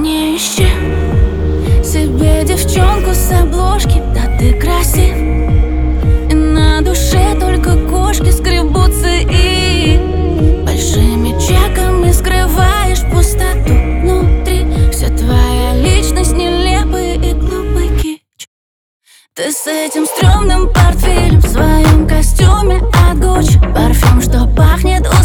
Не ищи себе девчонку с обложки, да ты красив, и на душе только кошки скребутся, и большими чеками скрываешь пустоту внутри. Вся твоя личность нелепый и глупый кич. Ты с этим стрёмным портфелем в своем костюме от Гуччи, парфюм, что пахнет